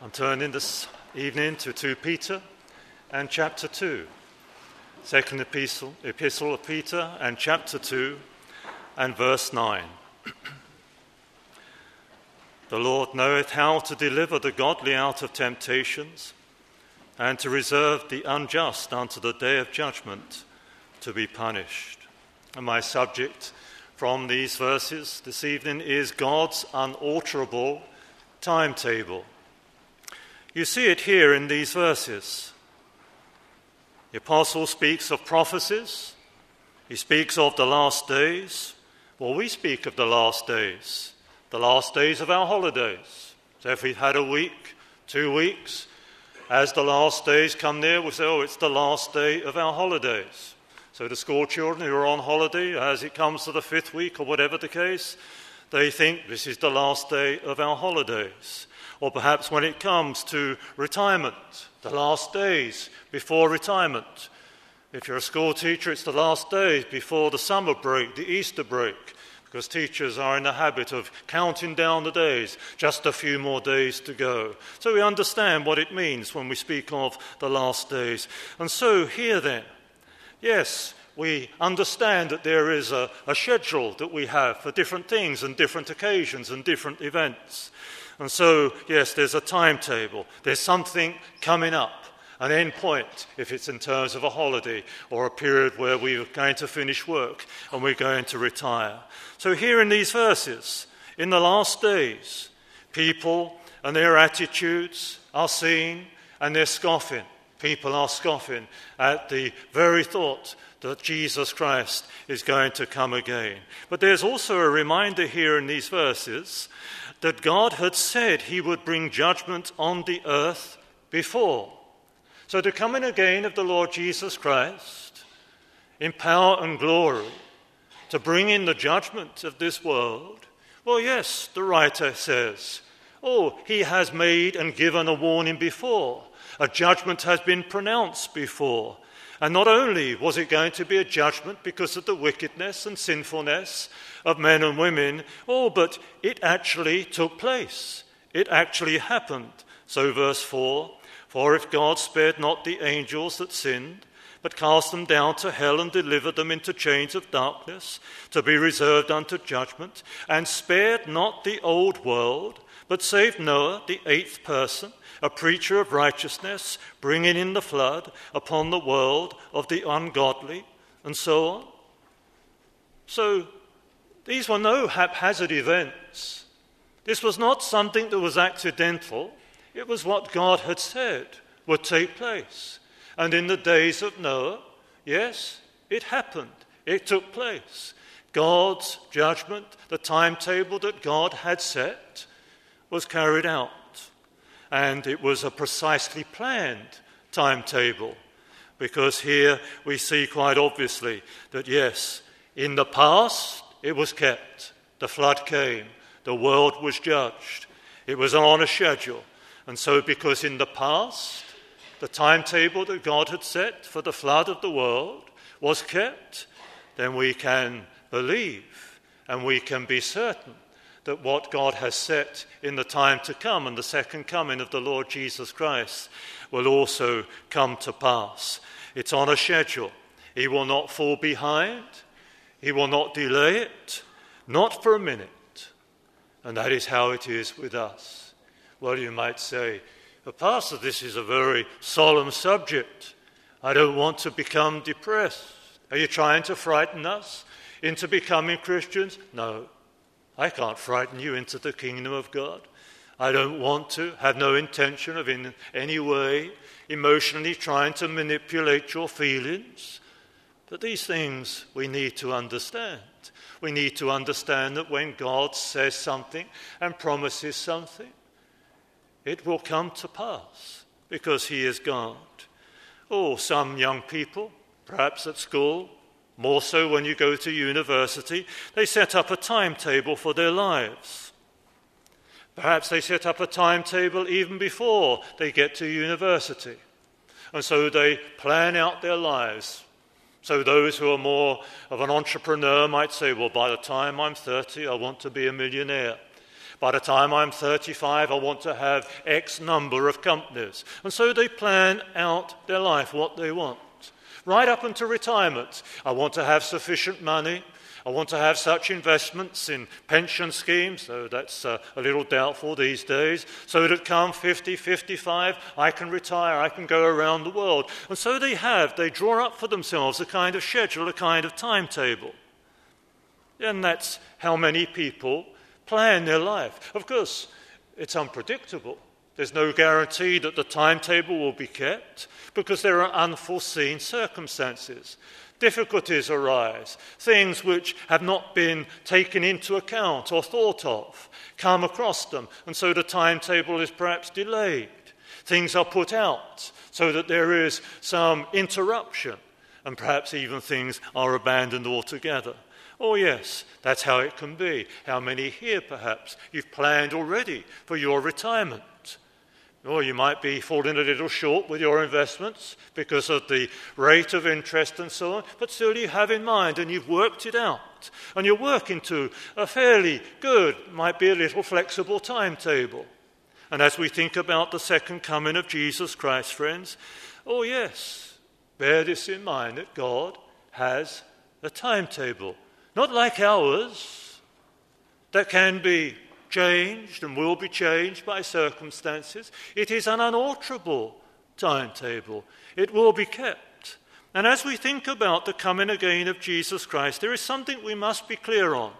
I'm turning this evening to 2 Peter and chapter 2. Second epistle of Peter and chapter 2 and verse 9. The Lord knoweth how to deliver the godly out of temptations, and to reserve the unjust unto the day of judgment to be punished. And my subject from these verses this evening is God's unalterable timetable. You see it here in these verses. The apostle speaks of prophecies. He speaks of the last days. Well, we speak of the last days of our holidays. So if we've had a week, 2 weeks, as the last days come near, we say, it's the last day of our holidays. So the school children who are on holiday, as it comes to the 5th week or whatever the case, they think this is the last day of our holidays. Or perhaps when it comes to retirement, the last days before retirement. If you're a school teacher, it's the last days before the summer break, the Easter break, because teachers are in the habit of counting down the days, just a few more days to go. So we understand what it means when we speak of the last days. And so here then, yes, we understand that there is a schedule that we have for different things and different occasions and different events. And so, yes, there's a timetable. There's something coming up, an end point, if it's in terms of a holiday or a period where we're going to finish work and we're going to retire. So here in these verses, in the last days, people and their attitudes are seen and they're scoffing. People are scoffing at the very thought that Jesus Christ is going to come again. But there's also a reminder here in these verses that God had said he would bring judgment on the earth before. So the coming again of the Lord Jesus Christ in power and glory to bring in the judgment of this world, well, yes, the writer says, he has made and given a warning before. A judgment has been pronounced before. And not only was it going to be a judgment because of the wickedness and sinfulness of men and women, but it actually took place. It actually happened. So verse 4, for if God spared not the angels that sinned, but cast them down to hell and delivered them into chains of darkness, to be reserved unto judgment, and spared not the old world, but saved Noah, the 8th person, a preacher of righteousness, bringing in the flood upon the world of the ungodly, and so on. So these were no haphazard events. This was not something that was accidental. It was what God had said would take place. And in the days of Noah, yes, it happened. It took place. God's judgment, the timetable that God had set, was carried out. And it was a precisely planned timetable, because here we see quite obviously that, yes, in the past it was kept. The flood came. The world was judged. It was on a schedule. And so because in the past the timetable that God had set for the flood of the world was kept, then we can believe and we can be certain that what God has set in the time to come and the second coming of the Lord Jesus Christ will also come to pass. It's on a schedule. He will not fall behind. He will not delay it, not for a minute. And that is how it is with us. Well, you might say, but Pastor, this is a very solemn subject. I don't want to become depressed. Are you trying to frighten us into becoming Christians? No. I can't frighten you into the kingdom of God. I don't want to, have no intention of in any way emotionally trying to manipulate your feelings. But these things we need to understand. We need to understand that when God says something and promises something, it will come to pass because he is God. Some young people, perhaps at school, more so when you go to university, they set up a timetable for their lives. Perhaps they set up a timetable even before they get to university. And so they plan out their lives. So those who are more of an entrepreneur might say, by the time I'm 30, I want to be a millionaire. By the time I'm 35, I want to have X number of companies. And so they plan out their life, what they want. Right up until retirement, I want to have sufficient money. I want to have such investments in pension schemes, though that's a little doubtful these days, so that come 50, 55, I can retire, I can go around the world. And so they draw up for themselves a kind of schedule, a kind of timetable. And that's how many people plan their life. Of course, it's unpredictable. There's no guarantee that the timetable will be kept because there are unforeseen circumstances. Difficulties arise. Things which have not been taken into account or thought of come across them, and so the timetable is perhaps delayed. Things are put out so that there is some interruption, and perhaps even things are abandoned altogether. Oh yes, that's how it can be. How many here perhaps you've planned already for your retirement? Or you might be falling a little short with your investments because of the rate of interest and so on, but still you have in mind and you've worked it out. And you're working to a fairly good, might be a little flexible timetable. And as we think about the second coming of Jesus Christ, friends, oh yes, bear this in mind that God has a timetable. Not like ours, that can be changed and will be changed by circumstances. It is an unalterable timetable. It will be kept. And as we think about the coming again of Jesus Christ, there is something we must be clear on.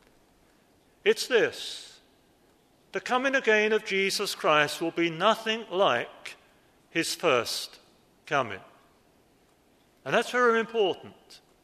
It's this: the coming again of Jesus Christ will be nothing like his first coming. And that's very important.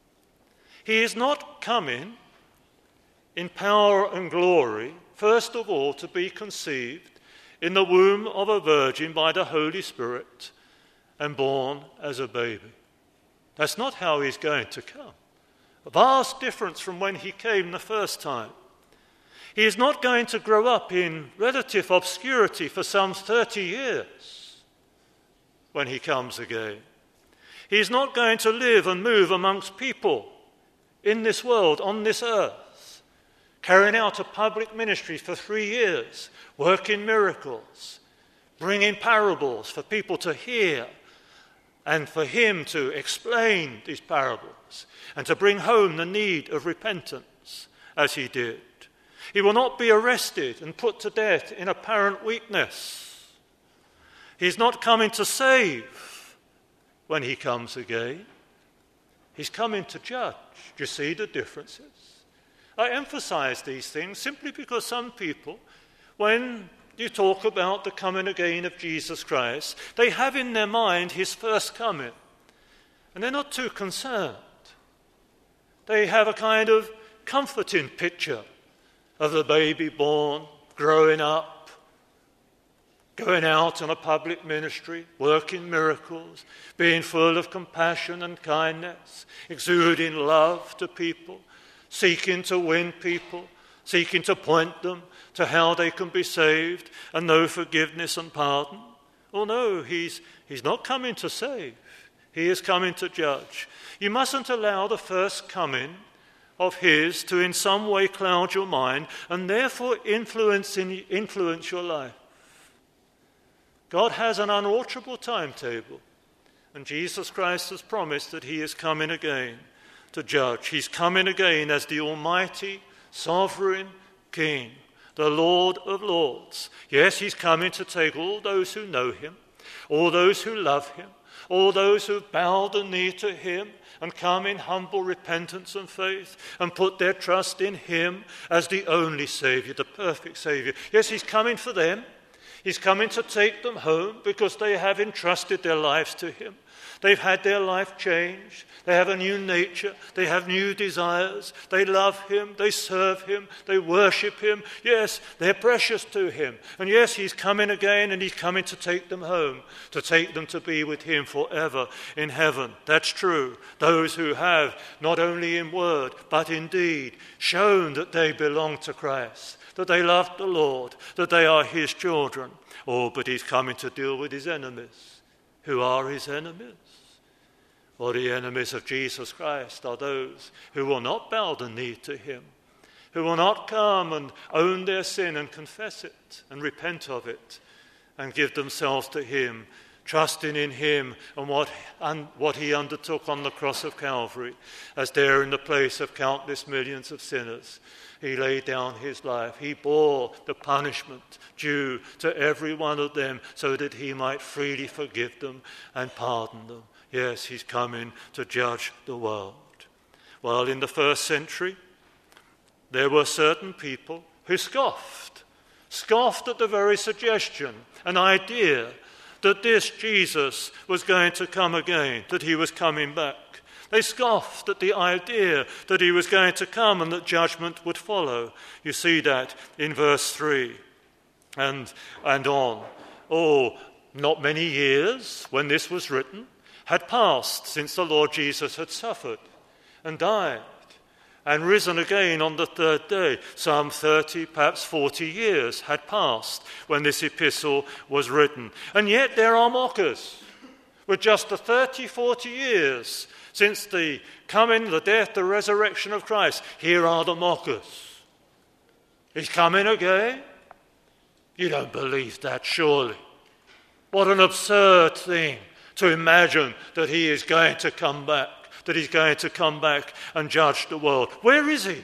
He is not coming in power and glory, first of all, to be conceived in the womb of a virgin by the Holy Spirit and born as a baby. That's not how he's going to come. A vast difference from when he came the first time. He is not going to grow up in relative obscurity for some 30 years when he comes again. He is not going to live and move amongst people in this world, on this earth, carrying out a public ministry for 3 years, working miracles, bringing parables for people to hear, and for him to explain these parables, and to bring home the need of repentance, as he did. He will not be arrested and put to death in apparent weakness. He's not coming to save when he comes again. He's coming to judge. Do you see the differences? I emphasize these things simply because some people, when you talk about the coming again of Jesus Christ, they have in their mind his first coming, and they're not too concerned. They have a kind of comforting picture of the baby born, growing up, going out on a public ministry, working miracles, being full of compassion and kindness, exuding love to people, seeking to win people, seeking to point them to how they can be saved and know forgiveness and pardon. Oh no, he's not coming to save. He is coming to judge. You mustn't allow the first coming of his to in some way cloud your mind and therefore influence your life. God has an unalterable timetable, and Jesus Christ has promised that he is coming again to judge. He's coming again as the almighty, sovereign King, the Lord of lords. Yes, he's coming to take all those who know him, all those who love him, all those who bow the knee to him and come in humble repentance and faith and put their trust in him as the only Saviour, the perfect Saviour. Yes, he's coming for them. He's coming to take them home because they have entrusted their lives to him. They've had their life changed. They have a new nature. They have new desires. They love him. They serve him. They worship him. Yes, they're precious to him. And yes, he's coming again, and he's coming to take them home, to take them to be with him forever in heaven. That's true. Those who have, not only in word, but in deed, shown that they belong to Christ, that they love the Lord, that they are his children. Oh, but he's coming to deal with his enemies. Who are his enemies? Well, the enemies of Jesus Christ are those who will not bow the knee to him, who will not come and own their sin and confess it and repent of it and give themselves to him, trusting in him and what he undertook on the cross of Calvary, as there in the place of countless millions of sinners, he laid down his life. He bore the punishment due to every one of them so that he might freely forgive them and pardon them. Yes, he's coming to judge the world. Well, in the first century, there were certain people who scoffed at the very suggestion, an idea that this Jesus was going to come again, that he was coming back. They scoffed at the idea that he was going to come and that judgment would follow. You see that in verse 3 and on. Oh, not many years when this was written had passed since the Lord Jesus had suffered and died and risen again on the third day. Some 30, perhaps 40 years had passed when this epistle was written. And yet there are mockers. With just the 30, 40 years since the coming, the death, the resurrection of Christ, here are the mockers. He's coming again? You don't believe that, surely. What an absurd thing to imagine that he is going to come back, that he's going to come back and judge the world. Where is he?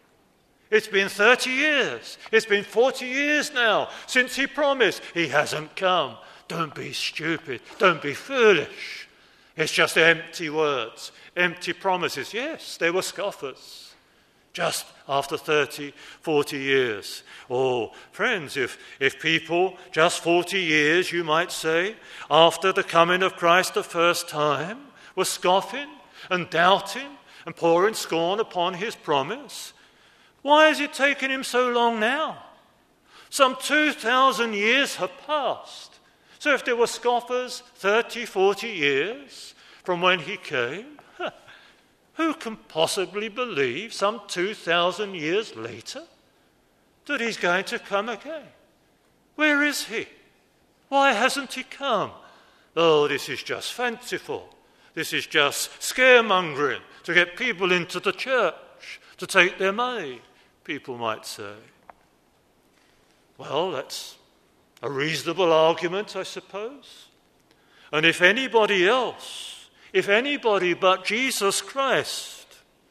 It's been 30 years. It's been 40 years now since he promised. He hasn't come. Don't be stupid. Don't be foolish. It's just empty words, empty promises. Yes, they were scoffers just after 30, 40 years. Oh, friends, if people just 40 years, you might say, after the coming of Christ the first time, were scoffing and doubting and pouring scorn upon his promise, why has it taken him so long now? Some 2,000 years have passed. So if there were scoffers 30, 40 years from when he came, who can possibly believe some 2,000 years later that he's going to come again? Where is he? Why hasn't he come? Oh, this is just fanciful. This is just scaremongering to get people into the church, to take their money, people might say. Well, that's a reasonable argument, I suppose. And if anybody but Jesus Christ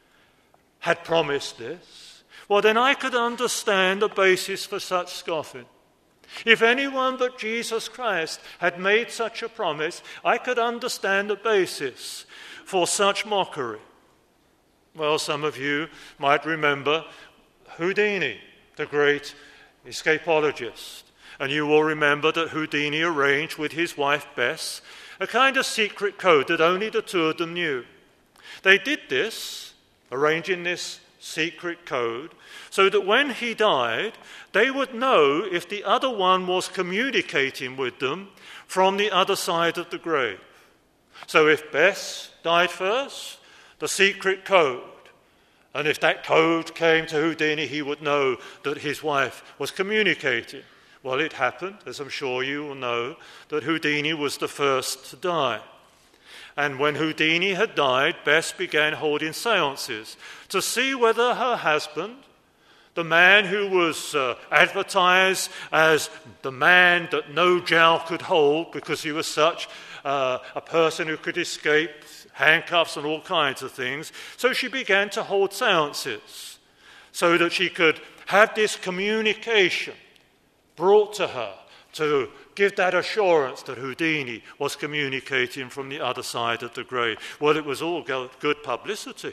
had promised this, well, then I could understand the basis for such scoffing. If anyone but Jesus Christ had made such a promise, I could understand the basis for such mockery. Well, some of you might remember Houdini, the great escapologist. And you will remember that Houdini arranged with his wife Bess a kind of secret code that only the two of them knew. They did this, arranging this secret code, so that when he died, they would know if the other one was communicating with them from the other side of the grave. So if Bess died first, the secret code. And if that code came to Houdini, he would know that his wife was communicating. Well, it happened, as I'm sure you will know, that Houdini was the first to die. And when Houdini had died, Bess began holding seances to see whether her husband, the man who was advertised as the man that no jail could hold because he was such a person who could escape handcuffs and all kinds of things. So she began to hold seances so that she could have this communication brought to her to give that assurance that Houdini was communicating from the other side of the grave. Well, it was all good publicity.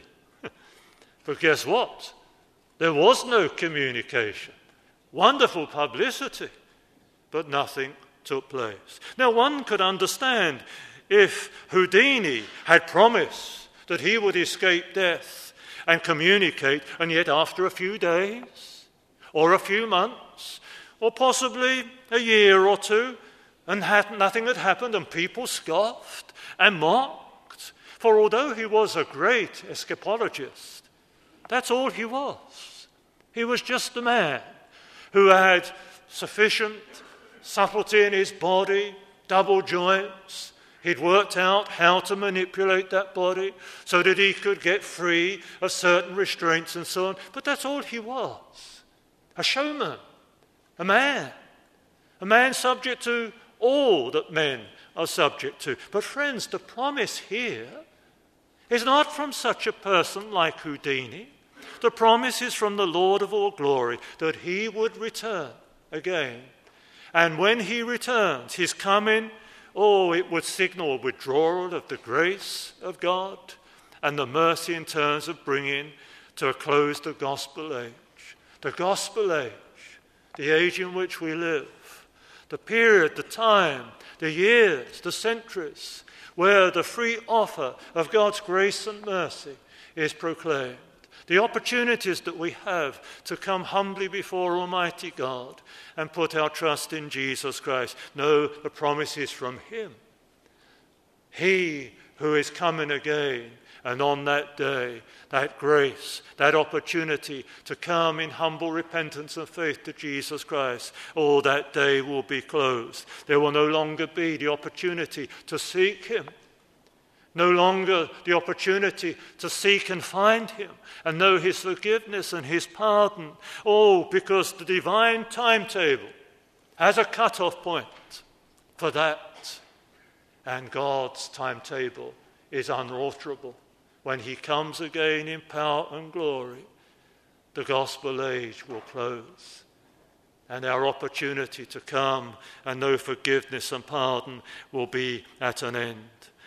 But guess what? There was no communication. Wonderful publicity, but nothing took place. Now, one could understand if Houdini had promised that he would escape death and communicate, and yet after a few days or a few months or possibly a year or two, and nothing had happened, and people scoffed and mocked. For although he was a great escapologist, that's all he was. He was just a man who had sufficient subtlety in his body, double joints, He'd worked out how to manipulate that body so that he could get free of certain restraints and so on. But that's all he was. A showman, a man subject to all that men are subject to. But friends, the promise here is not from such a person like Houdini. The promise is from the Lord of all glory that he would return again. And when he returns, his coming, it would signal a withdrawal of the grace of God and the mercy in terms of bringing to a close the gospel age. The gospel age, the age in which we live, the period, the time, the years, the centuries, where the free offer of God's grace and mercy is proclaimed. The opportunities that we have to come humbly before Almighty God and put our trust in Jesus Christ. No, the promise is from him. He who is coming again, and on that day, that grace, that opportunity to come in humble repentance and faith to Jesus Christ, that day will be closed. There will no longer be the opportunity to seek him. No longer the opportunity to seek and find him and know his forgiveness and his pardon. Because the divine timetable has a cut-off point for that. And God's timetable is unalterable. When he comes again in power and glory, the gospel age will close. And our opportunity to come and know forgiveness and pardon will be at an end.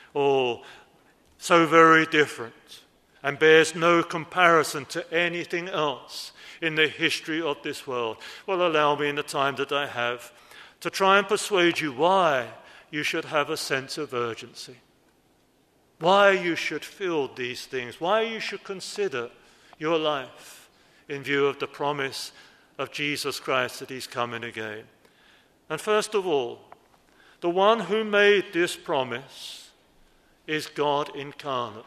So very different, and bears no comparison to anything else in the history of this world. Well, allow me in the time that I have to try and persuade you why you should have a sense of urgency, why you should feel these things, why you should consider your life in view of the promise of Jesus Christ that he's coming again. And first of all, the one who made this promise is God incarnate.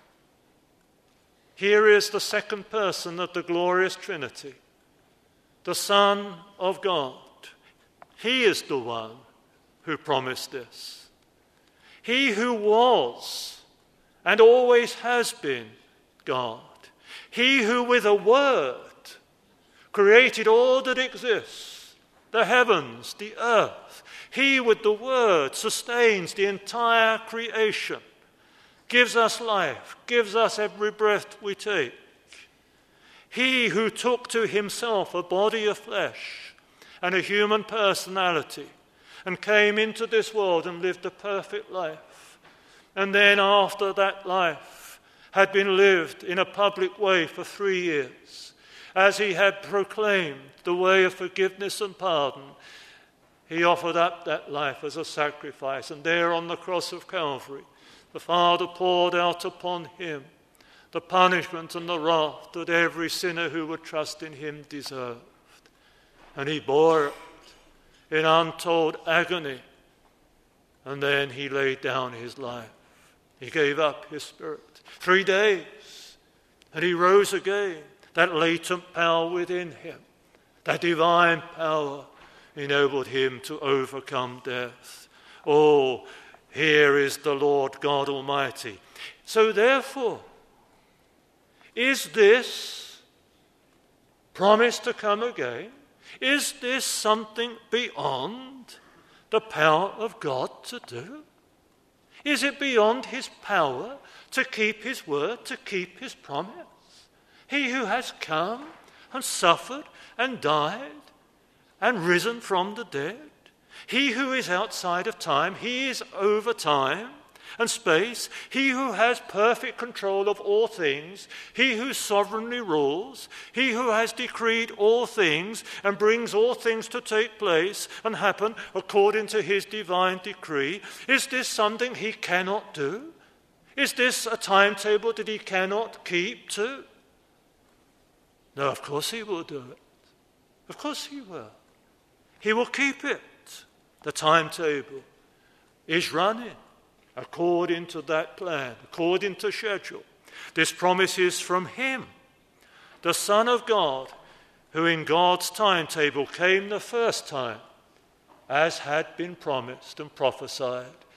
Here is the second person of the glorious Trinity, the Son of God. He is the one who promised this. He who was and always has been God. He who with a word created all that exists, the heavens, the earth. He with the word sustains the entire creation, gives us life, gives us every breath we take. He who took to himself a body of flesh and a human personality and came into this world and lived a perfect life. And then after that life had been lived in a public way for 3 years, as he had proclaimed the way of forgiveness and pardon, he offered up that life as a sacrifice. And there on the cross of Calvary, the Father poured out upon him the punishment and the wrath that every sinner who would trust in him deserved. And he bore it in untold agony. And then he laid down his life. He gave up his spirit. 3 days, and he rose again. That latent power within him, that divine power, enabled him to overcome death. Here is the Lord God Almighty. So therefore, is this promise to come again? Is this something beyond the power of God to do? Is it beyond his power to keep his word, to keep his promise? He who has come and suffered and died and risen from the dead. He who is outside of time, he is over time and space. He who has perfect control of all things, he who sovereignly rules, he who has decreed all things and brings all things to take place and happen according to his divine decree. Is this something he cannot do? Is this a timetable that he cannot keep to? No, of course he will do it. Of course he will. He will keep it. The timetable is running according to that plan, according to schedule. This promise is from him, the Son of God, who in God's timetable came the first time, as had been promised and prophesied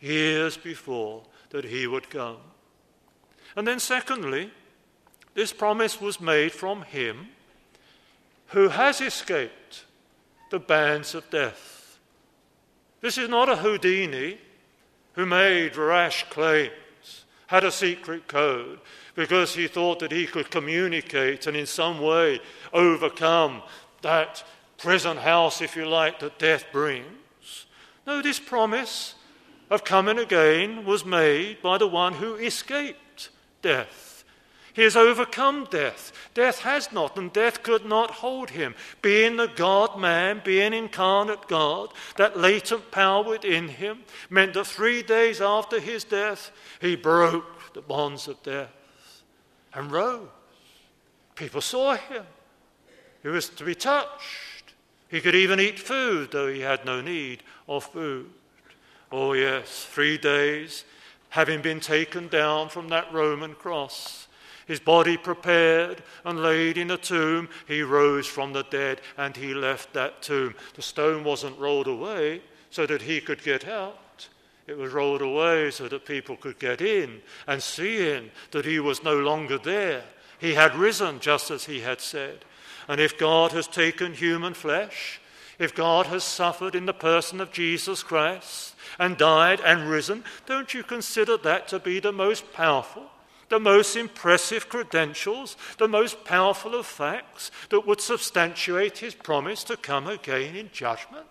years before that he would come. And then secondly, this promise was made from him who has escaped the bands of death. This is not a Houdini who made rash claims, had a secret code, because he thought that he could communicate and in some way overcome that prison house, if you like, that death brings. No, this promise of coming again was made by the one who escaped death. He has overcome death. Death has not, and death could not hold him. Being the God-man, being incarnate God, that latent power within him meant that 3 days after his death, he broke the bonds of death and rose. People saw him. He was to be touched. He could even eat food, though he had no need of food. Oh yes, 3 days, having been taken down from that Roman cross, his body prepared and laid in a tomb, he rose from the dead and he left that tomb. The stone wasn't rolled away so that he could get out. It was rolled away so that people could get in and see in that he was no longer there. He had risen just as he had said. And if God has taken human flesh, if God has suffered in the person of Jesus Christ and died and risen, don't you consider that to be the most powerful, the most impressive credentials, the most powerful of facts that would substantiate his promise to come again in judgment?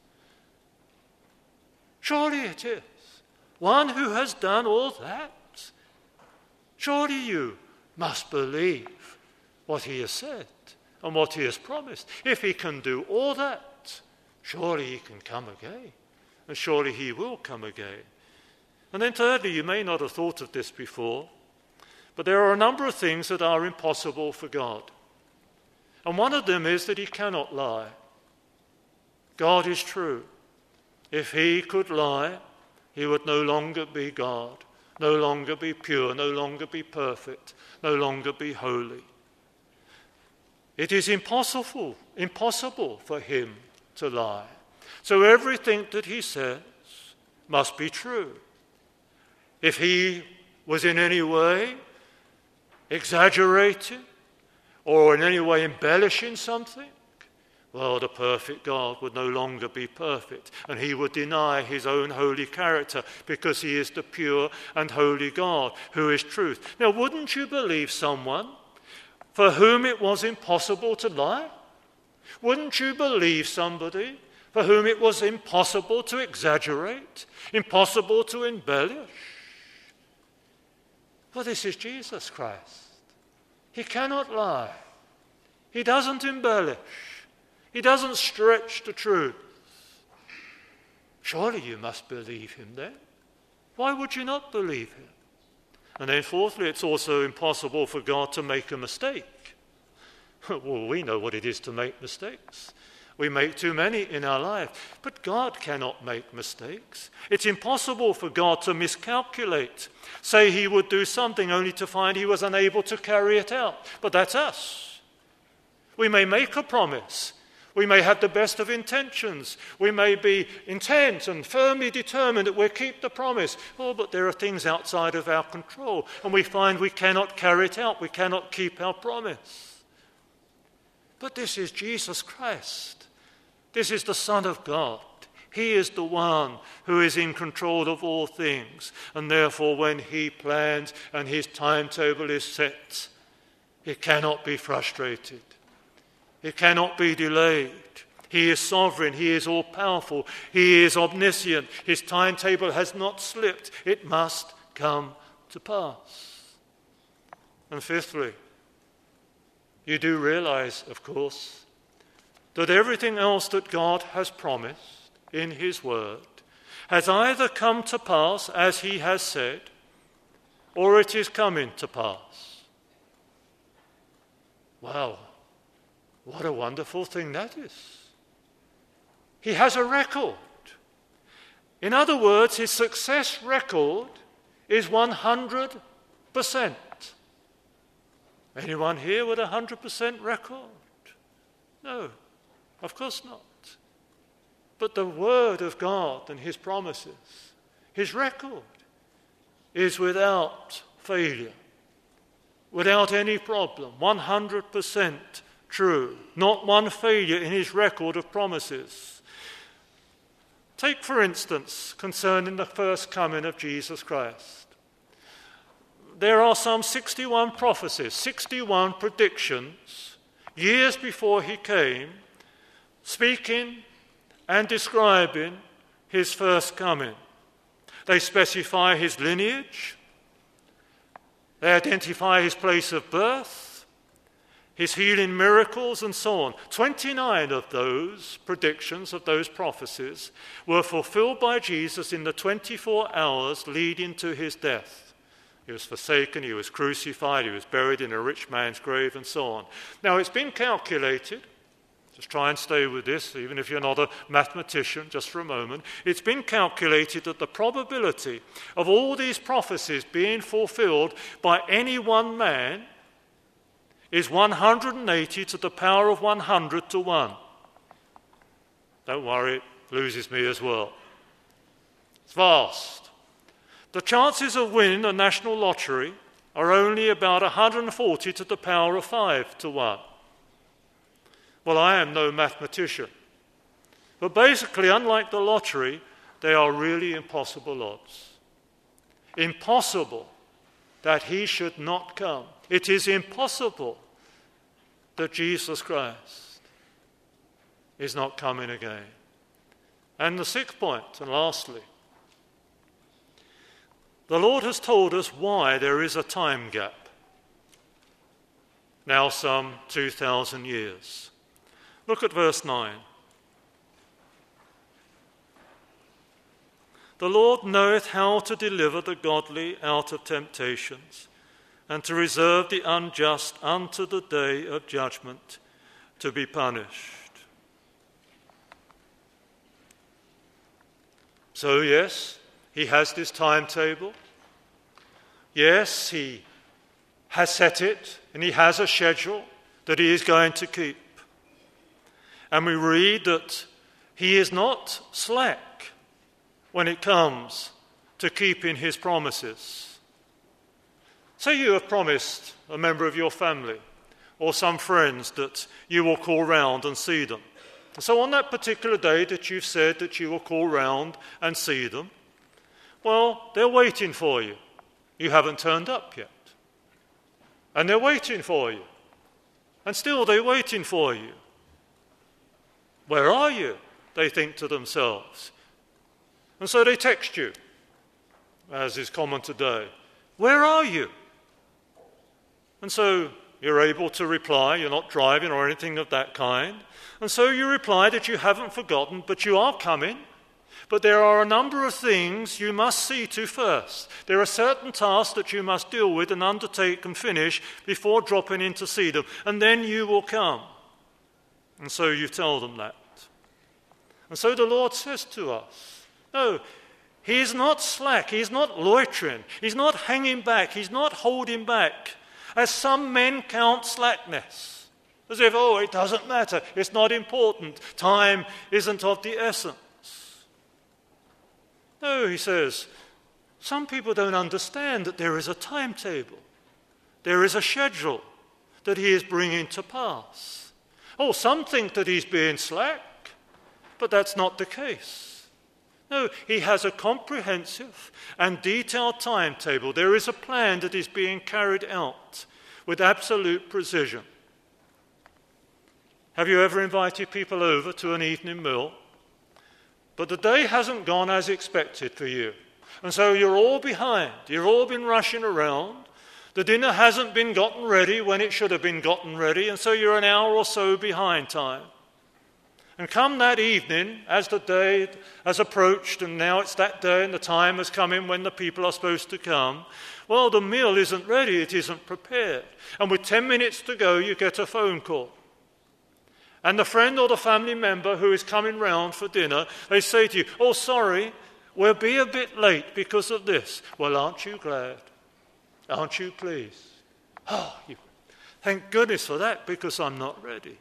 Surely it is. One who has done all that. Surely you must believe what he has said and what he has promised. If he can do all that, surely he can come again. And surely he will come again. And then thirdly, you may not have thought of this before, but there are a number of things that are impossible for God. And one of them is that he cannot lie. God is true. If he could lie, he would no longer be God, no longer be pure, no longer be perfect, no longer be holy. It is impossible for him to lie. So everything that he says must be true. If he was in any way exaggerating or in any way embellishing something, well, the perfect God would no longer be perfect, and he would deny his own holy character because he is the pure and holy God who is truth. Now, wouldn't you believe someone for whom it was impossible to lie? Wouldn't you believe somebody for whom it was impossible to exaggerate, impossible to embellish? Well, this is Jesus Christ. He cannot lie. He doesn't embellish. He doesn't stretch the truth. Surely you must believe him then. Why would you not believe him? And then fourthly, it's also impossible for God to make a mistake. Well, we know what it is to make mistakes. We make too many in our life. But God cannot make mistakes. It's impossible for God to miscalculate. Say he would do something only to find he was unable to carry it out. But that's us. We may make a promise. We may have the best of intentions. We may be intent and firmly determined that we'll keep the promise. Oh, but there are things outside of our control. And we find we cannot carry it out. We cannot keep our promise. But this is Jesus Christ. This is the Son of God. He is the one who is in control of all things. And therefore, when he plans and his timetable is set, it cannot be frustrated. It cannot be delayed. He is sovereign. He is all-powerful. He is omniscient. His timetable has not slipped. It must come to pass. And fifthly, you do realize, of course, that everything else that God has promised in his word has either come to pass as he has said, or it is coming to pass. Wow, what a wonderful thing that is. He has a record. In other words, his success record is 100%. Anyone here with a 100% record? No, of course not. But the word of God and his promises His record is without failure, without any problem, 100% true, not one failure in his record of promises. Take, for instance, concerning the first coming of Jesus Christ. There are some 61 prophecies, 61 predictions, years before he came, speaking and describing his first coming. They specify his lineage, they identify his place of birth, his healing miracles, and so on. 29 of those predictions, of those prophecies, were fulfilled by Jesus in the 24 hours leading to his death. He was forsaken, he was crucified, he was buried in a rich man's grave, and so on. Now, it's been calculated, just try and stay with this, even if you're not a mathematician, just for a moment. It's been calculated that the probability of all these prophecies being fulfilled by any one man is 180 to the power of 100 to 1. Don't worry, it loses me as well. It's vast. The chances of winning the national lottery are only about 140 to the power of 5 to 1. Well, I am no mathematician. But basically, unlike the lottery, they are really impossible odds. Impossible that he should not come. It is impossible that Jesus Christ is not coming again. And the sixth point, and lastly, the Lord has told us why there is a time gap, now some 2,000 years. Look at verse 9. The Lord knoweth how to deliver the godly out of temptations, and to reserve the unjust unto the day of judgment to be punished. So yes, he has this timetable. Yes, he has set it, and he has a schedule that he is going to keep. And we read that he is not slack when it comes to keeping his promises. Say you have promised a member of your family or some friends that you will call round and see them. So on that particular day that you've said that you will call round and see them, well, they're waiting for you. You haven't turned up yet. And they're waiting for you. And still they're waiting for you. Where are you? They think to themselves. And so they text you, as is common today. Where are you? And so you're able to reply, you're not driving or anything of that kind. And so you reply that you haven't forgotten, but you are coming. But there are a number of things you must see to first. There are certain tasks that you must deal with and undertake and finish before dropping in to see them. And then you will come. And so you tell them that. And so the Lord says to us, no, he is not slack, he is not loitering, he's not hanging back, he's not holding back, as some men count slackness. As if, oh, it doesn't matter, it's not important, time isn't of the essence. No, he says, some people don't understand that there is a timetable, there is a schedule that he is bringing to pass. Oh, some think that he's being slack, but that's not the case. No, he has a comprehensive and detailed timetable. There is a plan that is being carried out with absolute precision. Have you ever invited people over to an evening meal, but the day hasn't gone as expected for you, and so you're all behind, you've all been rushing around, the dinner hasn't been gotten ready when it should have been gotten ready, and so you're an hour or so behind time. And come that evening, as the day has approached, and now it's that day and the time has come in when the people are supposed to come, well, the meal isn't ready, it isn't prepared. And with 10 minutes to go, you get a phone call. And the friend or the family member who is coming round for dinner, they say to you, oh, sorry, we'll be a bit late because of this. Well, aren't you glad? Aren't you pleased? Oh, thank goodness for that, because I'm not ready.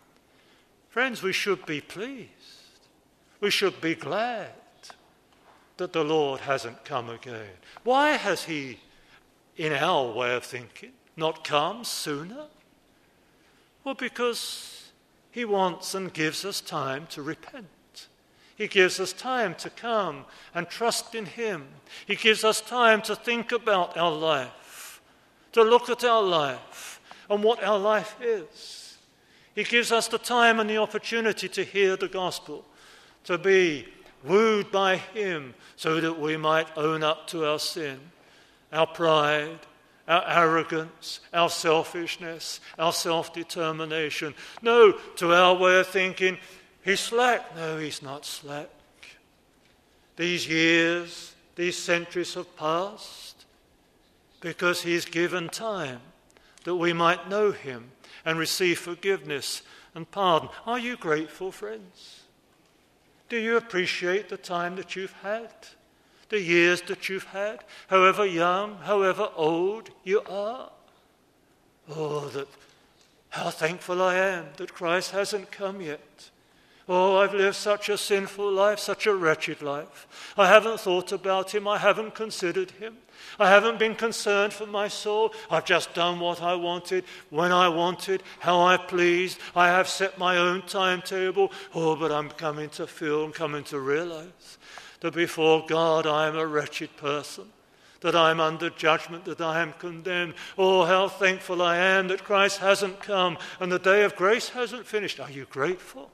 Friends, we should be pleased. We should be glad. that the Lord hasn't come again? Why has he, in our way of thinking, not come sooner? Well, because he wants and gives us time to repent. He gives us time to come and trust in him. He gives us time to think about our life, to look at our life and what our life is. He gives us the time and the opportunity to hear the gospel, to be wooed by him so that we might own up to our sin, our pride, our arrogance, our selfishness, our self-determination. No, to our way of thinking, he's slack. No, he's not slack. These years, these centuries have passed because he's given time that we might know him and receive forgiveness and pardon. Are you grateful, friends? Do you appreciate the time that you've had? The years that you've had, however young, however old you are? Oh, how thankful I am that Christ hasn't come yet. Oh, I've lived such a sinful life, such a wretched life. I haven't thought about him. I haven't considered him. I haven't been concerned for my soul. I've just done what I wanted, when I wanted, how I pleased. I have set my own timetable. Oh, but I'm coming to feel and coming to realize that before God I am a wretched person, that I am under judgment, that I am condemned. Oh, how thankful I am that Christ hasn't come and the day of grace hasn't finished. Are you grateful?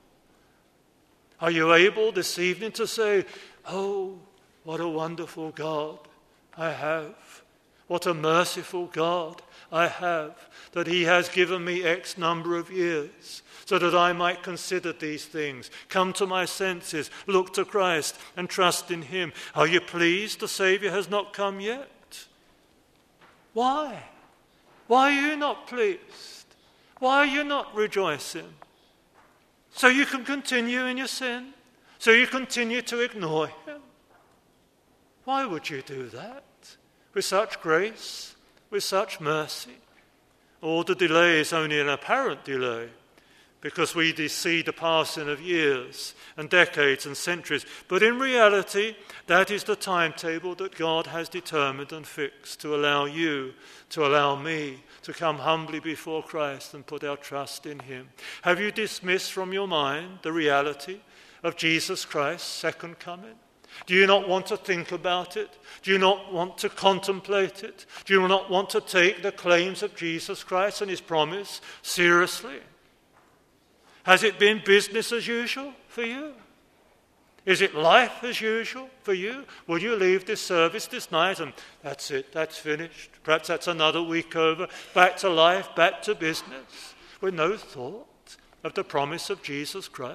Are you able this evening to say, oh, what a wonderful God I have. What a merciful God I have, that he has given me X number of years so that I might consider these things, come to my senses, look to Christ and trust in him. Are you pleased the Saviour has not come yet? Why? Why are you not pleased? Why are you not rejoicing? So you can continue in your sin? So you continue to ignore him? Why would you do that? With such grace, with such mercy? All the delay is only an apparent delay, because we see the passing of years and decades and centuries. But in reality, that is the timetable that God has determined and fixed to allow you, to allow me, to come humbly before Christ and put our trust in him. Have you dismissed from your mind the reality of Jesus Christ's second coming? Do you not want to think about it? Do you not want to contemplate it? Do you not want to take the claims of Jesus Christ and his promise seriously? Has it been business as usual for you? Is it life as usual for you? Will you leave this service this night and that's it, that's finished? Perhaps that's another week over, back to life, back to business, with no thought of the promise of Jesus Christ?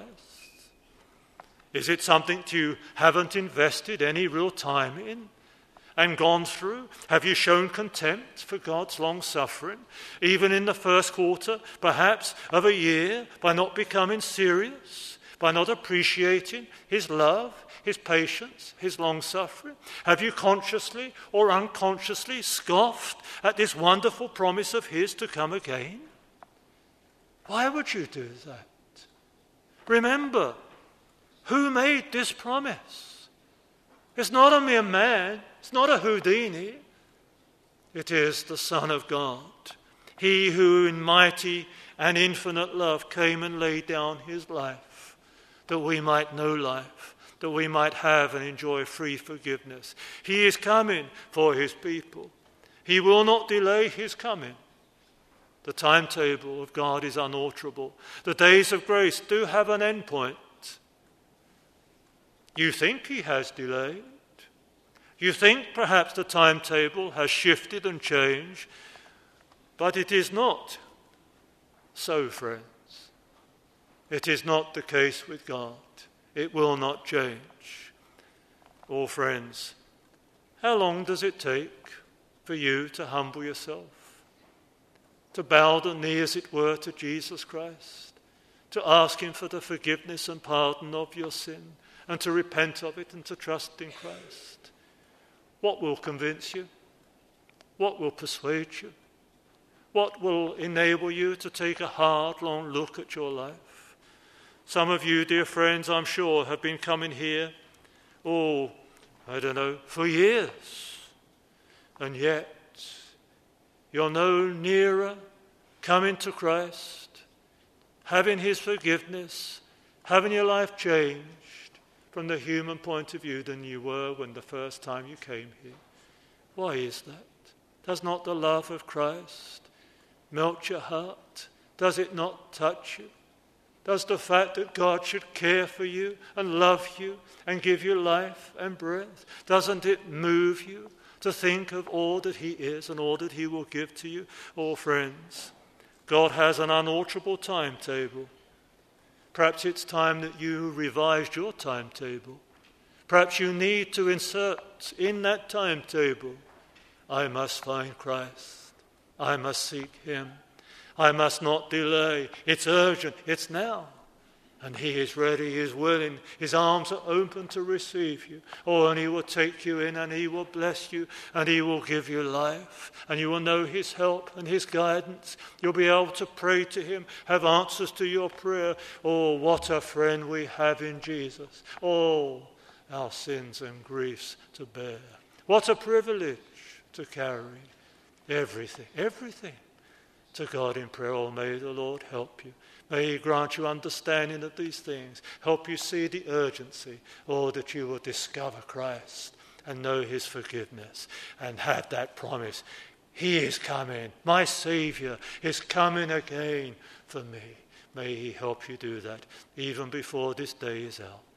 Is it something you haven't invested any real time in and gone through? Have you shown contempt for God's long suffering, even in the first quarter, perhaps, of a year, by not becoming serious, by not appreciating his love, his patience, his long suffering? Have you consciously or unconsciously scoffed at this wonderful promise of his to come again? Why would you do that? Remember, who made this promise? It's not a mere man. It's not a Houdini. It is the Son of God. He who in mighty and infinite love came and laid down his life that we might know life, that we might have and enjoy free forgiveness. He is coming for his people. He will not delay his coming. The timetable of God is unalterable. The days of grace do have an end point. You think he has delayed. You think perhaps the timetable has shifted and changed, but it is not so, friends. It is not the case with God. It will not change. Oh, friends, how long does it take for you to humble yourself, to bow the knee, as it were, to Jesus Christ, to ask him for the forgiveness and pardon of your sin, and to repent of it and to trust in Christ? What will convince you? What will persuade you? What will enable you to take a hard, long look at your life? Some of you, dear friends, I'm sure, have been coming here, for years. And yet, you're no nearer coming to Christ, having his forgiveness, having your life changed from the human point of view than you were when the first time you came here. Why is that? Does not the love of Christ melt your heart? Does it not touch you? Does the fact that God should care for you and love you and give you life and breath, doesn't it move you to think of all that he is and all that he will give to you? Oh, friends, God has an unalterable timetable. Perhaps it's time that you revised your timetable. Perhaps you need to insert in that timetable, I must find Christ. I must seek him. I must not delay. It's urgent. It's now. And he is ready. He is willing. His arms are open to receive you. Oh, and he will take you in and he will bless you and he will give you life. And you will know his help and his guidance. You'll be able to pray to him, have answers to your prayer. Oh, what a friend we have in Jesus. All our sins and griefs to bear. What a privilege to carry everything to God in prayer. Oh, may the Lord help you. May he grant you understanding of these things. Help you see the urgency. Oh, that you will discover Christ and know his forgiveness and have that promise. He is coming. My Saviour is coming again for me. May he help you do that even before this day is out.